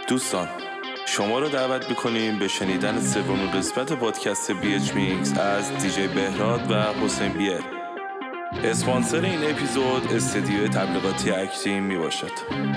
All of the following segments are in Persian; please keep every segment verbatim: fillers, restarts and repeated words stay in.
دوستان شما رو دعوت میکنیم به شنیدن سومین قسمت پادکست بی اچ میکس از دیجی بهراد و حسین بیر. اسپانسر این اپیزود استدیو تبلیغاتی اکتیم می باشد.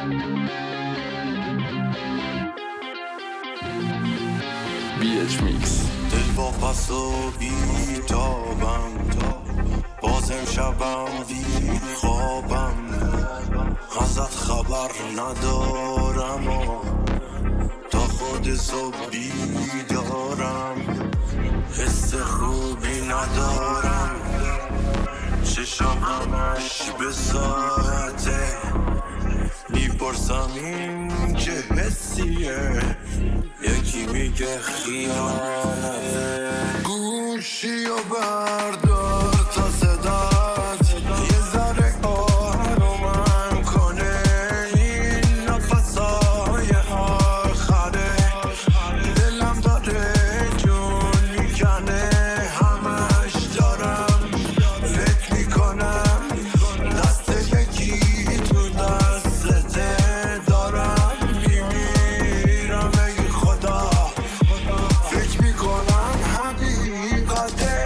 بی اچ میکس. دل با پس و بیتابم، بازم شبم بی خوابم، ازت خبر ندارم و تا خود صبح بیدارم، حس خوبی ندارم، چشم همش به ساعته، میپرسم این چه حسیه، یکی میگه خیانته. گوشی و بردار تا صدات یه ذره آرومم کنه، این نفسای آخره دلم داره جون میکنه، همش دارم فکر میکنم دست یکی تو دستته، دارم میمیرم ای خدا، فکر میکنم حقیقته.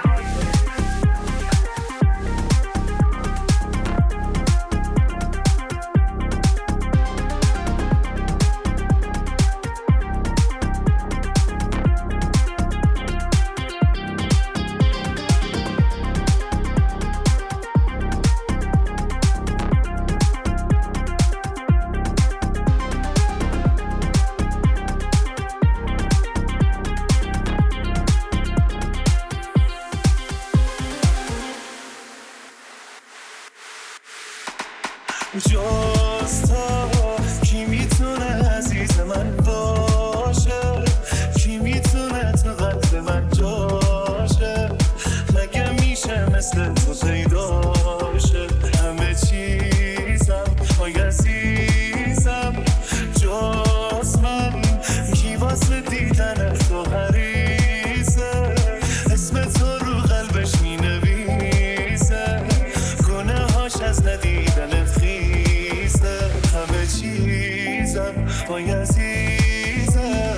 جز تو کی میتونه عزیز من باشه، کی میتونه تو قلب من جاشه، مگه میشه مثل تو پیدا شه، همه چیزم آی عزیزم، جز من کی واسه دیدن تو حریصه، اسم تو رو قلبش مینویسه، گناه هاش از ندیدن خیزه، همه چیزم وای عزیزم.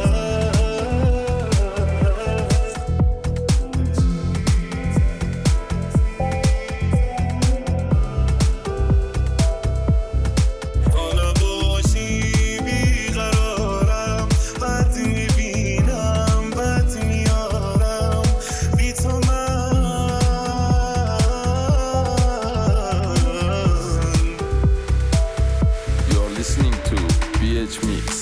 حالا باشی بیقرارم، بد میبینم بد میارم، بی تو من You're listening to بی اچ Mix.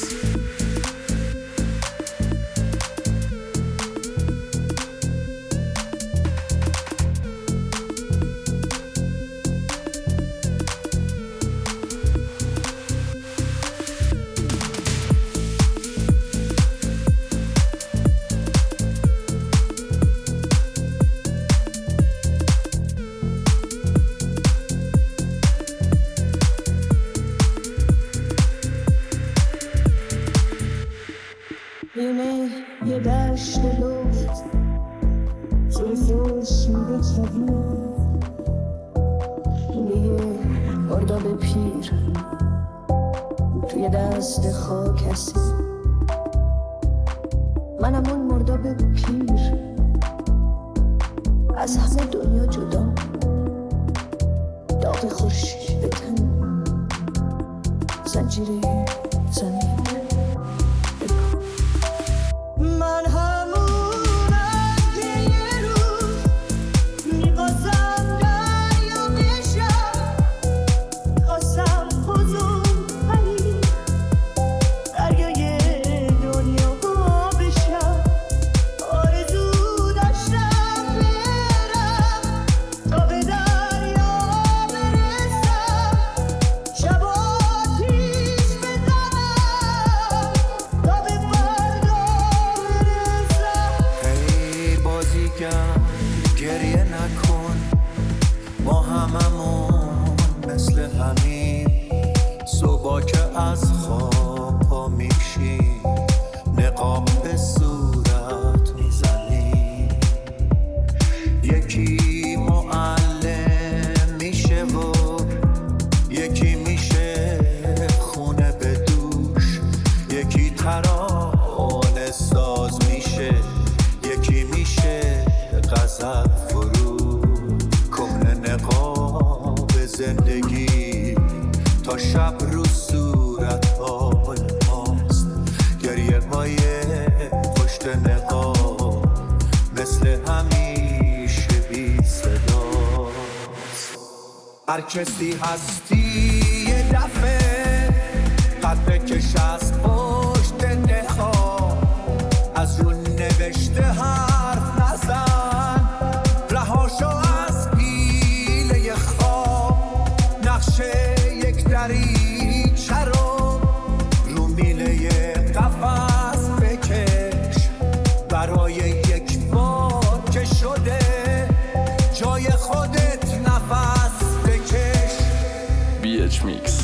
اینه یه دشت لفت جزوش میده کبیر، اینه یه ارداب پیر توی دست خاک هستی، منم اون مرداب پیر از همه دنیا جدا، داغ خورشید به تن، زنجیره زمین. من همونم که یه روز میخواستم دریا بشم، خواستم خودم پری دریای دنیا بشم، آرزو داشتم برم تا به دریا برسم، شب آتیش بزنم ترانه ساز میشه، یکی میشه غضب فرو، کهنه نقاب زندگی تا شب رو صورت‌های ماست، گریه های پشت نقاب مثل همیشه بی صداست. هر کسی هستی یه دفعه قد بکش از پشت نقاب، از رو نوشته حرف نزن، رهاشو از پیله خواب، نقشه یک دریچه رو رو میله قفس بکش، برای یک بار که شده جای خودت نفس بکش. بی اچ میکس.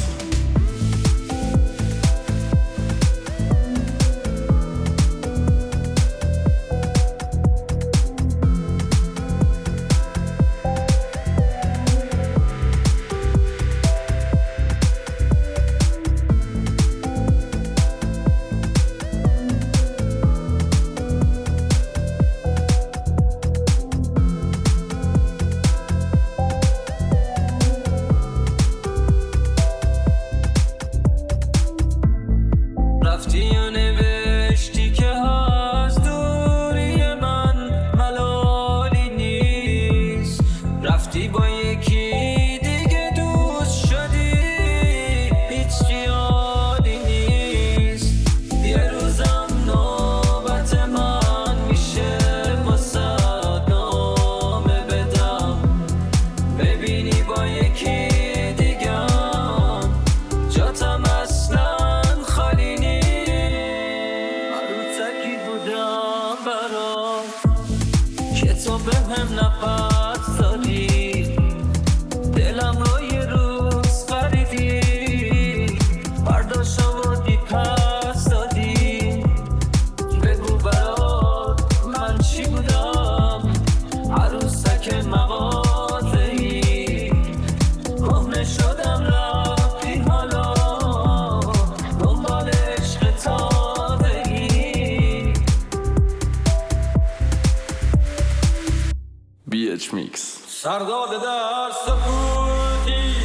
سرداد در سکوتی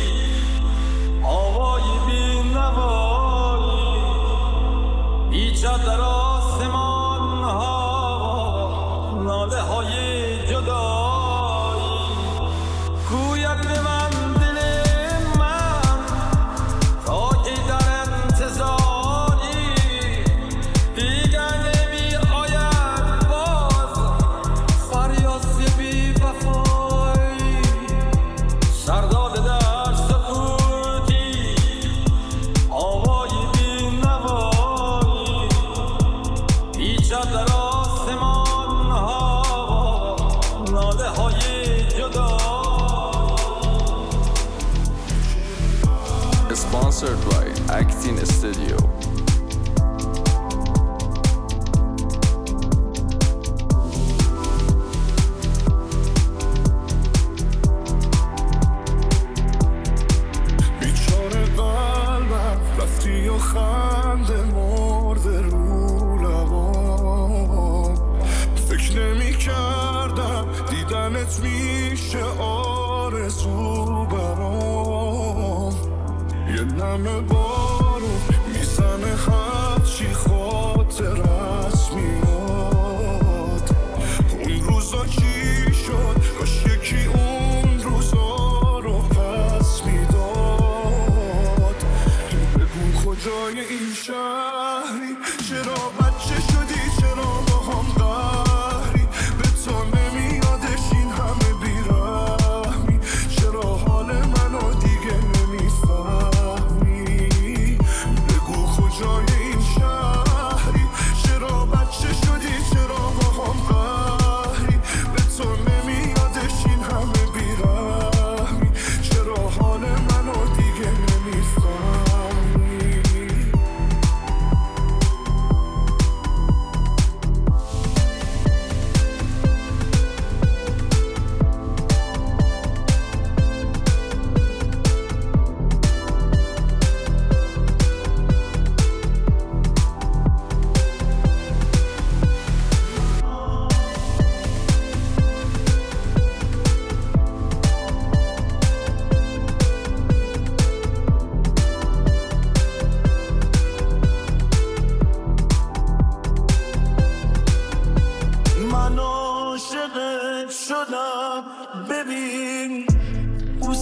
آوای بی نوایی، ایجاد در آسمان ها ناله های جدایی، گوید به من دل من تا که در انتظاری، دیگر نمی آید باز فریاد بی وفا. سرداد در سکوتی آوای بی نوایی، ایجاد در آسمان ها ناله های جدا. Sponsored by Actin Studio. خنده مرده رو لبام، فکر نمی کردم دیدنت میشه آرزو برام، یه نمه بارون میزنه هرچی خاطر از میاد، اون روزا چی شد کاش یکی اون روزا رو پس میداد. بگو کجای این شهری، چرا بچه شدی، چرا با هم قهری، به تو نمیادش این همه بیرحمی، چرا حال منو دیگه نمیفهمی.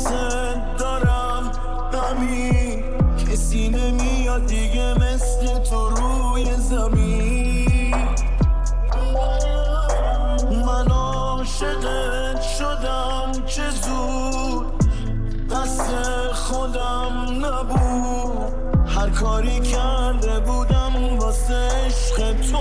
دوست دارم همین کسی نمیاد دیگه مثل تو روی زمین من عاشقت شدم چه زود دست خودم نبود هر کاری کرده بودم واسه عشق تو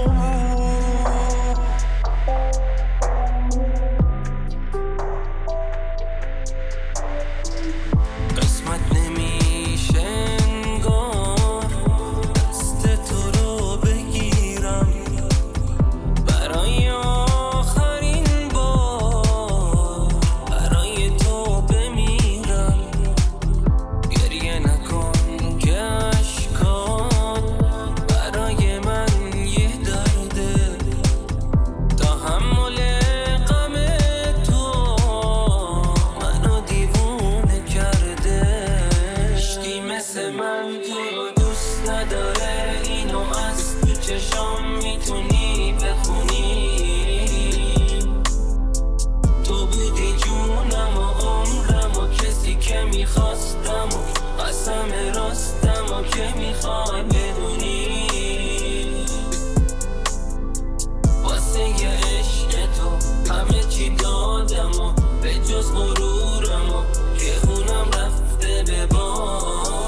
قسمت نمیشه انگار دست تو رو بگیرم برای آخرین بار برای تو بمیرم گریه نکن که اشکات برای من یه درده تحمل غم تو منو دیوونه کرده هیچکی مثل من تو رو دوست نداره اینو از تو چشام میتونی بخونی تو بودی جونم و عمرم و کسی که میخواستم و قسم راستم و که میخوای بدونی واسه یه عشق تو همه چی دادم و به جز غرورم و که خونم رفته به باد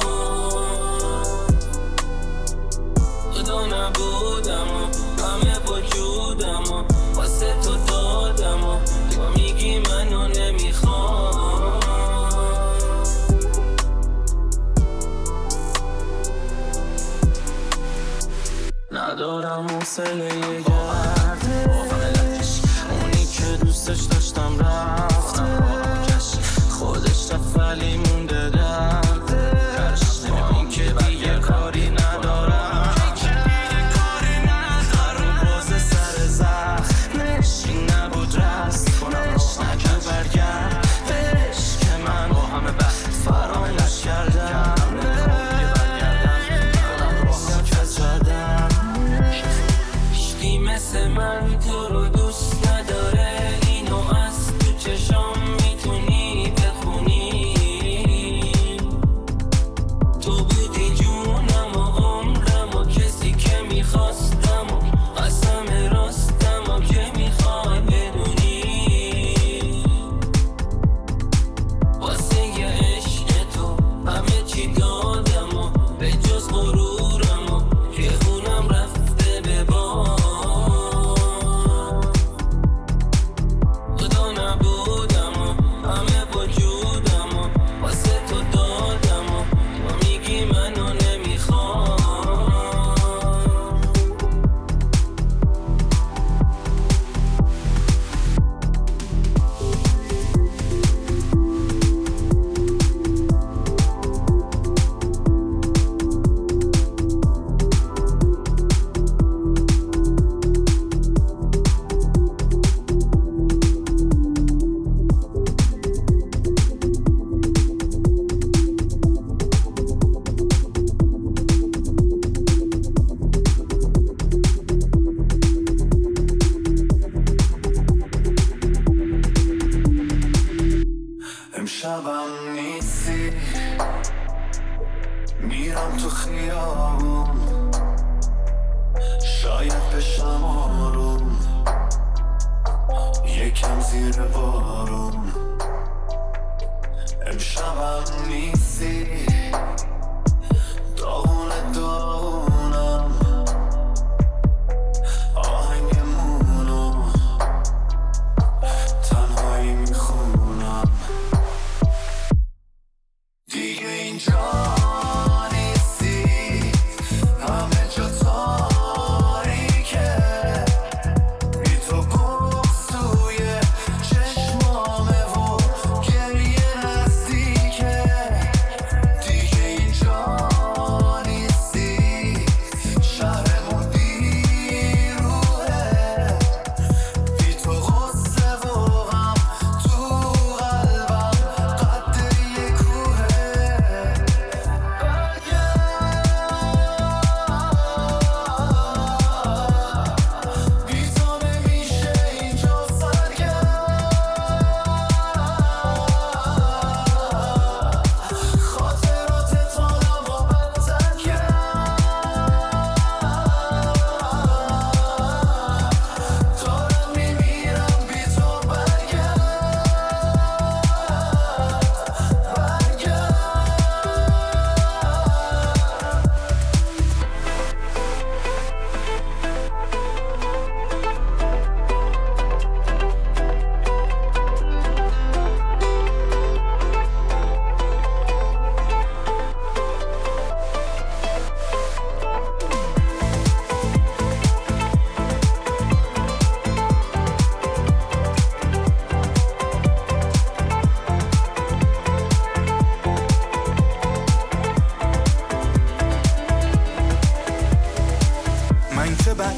خدا نبودم و همه وجودم و واسه تو دادم و تو میگی منو نمیخوام ندارم حوصله گردش اونی که دوستش داشتم رفته خودش رفت ولی مونده دردش با این که دیگه کاری ندارم هر رو باز سر زخمش این نبود رستش نکرد برگردش که من با همه بحث فراموش کردم مثل من تو رو دوست نداره اینو از تو چشام میتونی بخونی تو بودی جونم و عمرم و کسی که میخواستم و قسم راستم و که میخوای بدونی واسه یه عشق تو همه چی دادم و به جز غرورم و که خونم رفته به باد امشبم نیستی میرم تو خیابون شاید بشم آروم یکم زیر بارون امشبم نیستی داغون داغونم آهنگمونو تنهایی میخونم دیگه اینجا نیستی همه جا تاریکه بی تو بغض توی چشمامه و گریه نزدیکه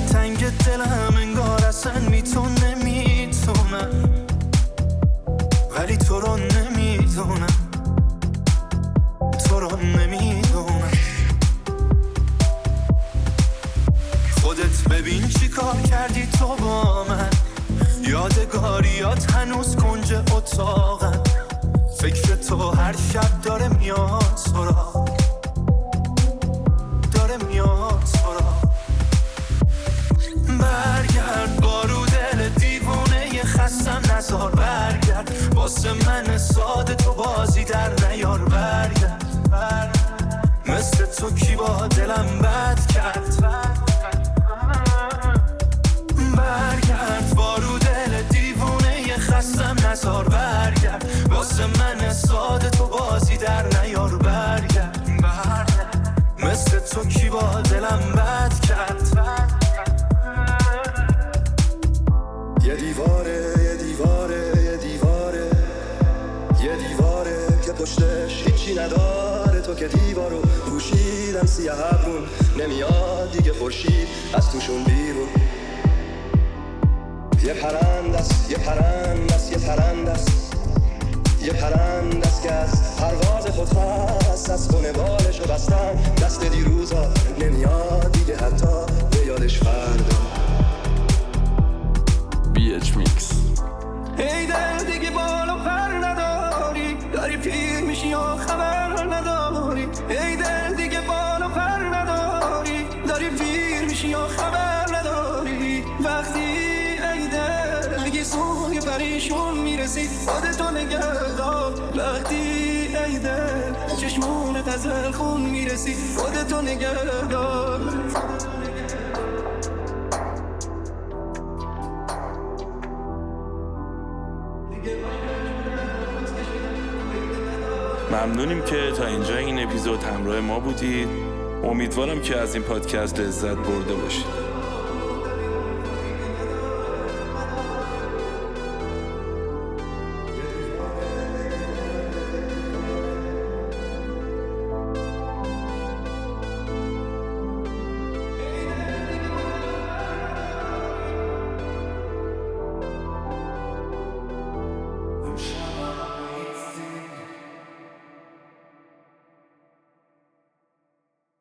تنگ دلم انگار اصلا میتون نمیتونم، ولی تو رو نمیدونم، تو رو نمیدونم. خودت ببین چی کار کردی تو با من، یادگاریات هنوز کنج اتاقم، فکر تو هر شب داره میاد سراغ، داره میاد سراغ. برگرد بارو دل دیوونه ی خستم نزار، برگرد واسه من ساده تو بازی در نیار، برگرد مثل تو کی با دلم بد کرد، برگرد بارو دل دیوونه ی خستم نزار، برگرد واسه من ساده تو بازی در نیار، برگرد مثل تو کی با دلم بد کرد. یه دیواره یه دیواره یه دیواره یه دیواره که پشتش هیچی نداره، تو که دیوارو پوشیدن سیاه ابرون، نمیاد دیگه خورشید از توشون بیرون. یه پرندست یه پرندست یه پرندست یه پرندست که از پرواز خود خواست، از خونه بالشو بستن دست دیروزا، نمیاد دیگه حتی به یادش فردا. بی اچ میکس. ای دل دیگه بالا پر نداری، داری پیر میشی یا خبر نداری، ای دل دیگه بالا پر نداری، داری پیر میشی یا خبر نداری. وقتی ای دل دیگه سوی پریشون میرسی خودتو نگه دار، وقتی ای دل چشمونت از خون میرسی خودتو نگه دار. ممنونیم که تا اینجا این اپیزود همراه ما بودید. امیدوارم که از این پادکست لذت برده باشید.